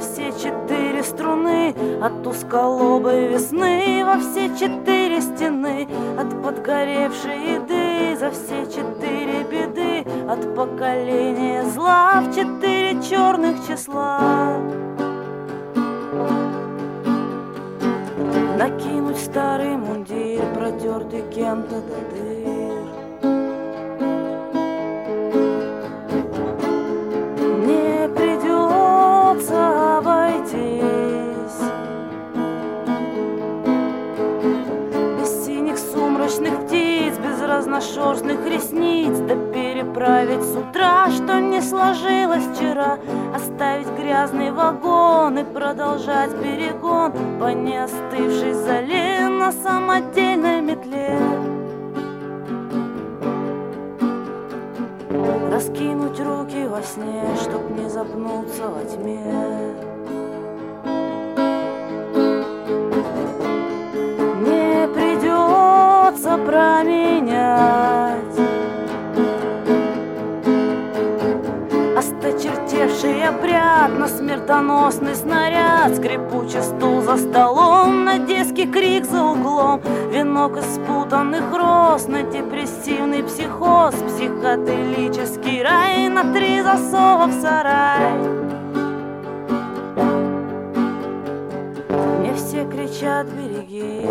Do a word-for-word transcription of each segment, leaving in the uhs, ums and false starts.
все четыре струны, от узколобой весны во все четыре стены, от подгоревшей еды за все четыре беды, от поколения зла в четыре черных числа. Накинуть старый мундир, протертый кем-то до дыр. Не придется обойтись без синих сумрачных птиц, без разношерстных ресниц, да переправить с утра, что не сложилось вчера, оставить грязный вагон и продолжать перегон по неостывшей зале на самодельной метле. Раскинуть руки во сне, чтоб не запнуться во тьме. Не придется променять осточертевший обряд на смертоносный снаряд, скрипучий стул за столом, на детский крик за углом, венок из спутанных роз на депрессивный психоз, психоделический рай на три засова в сарай. Мне все кричат: берегись.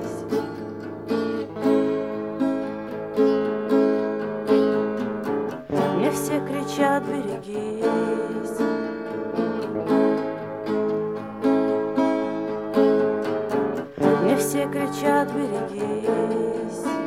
Мне все кричат: берегись. Мне все кричат: берегись.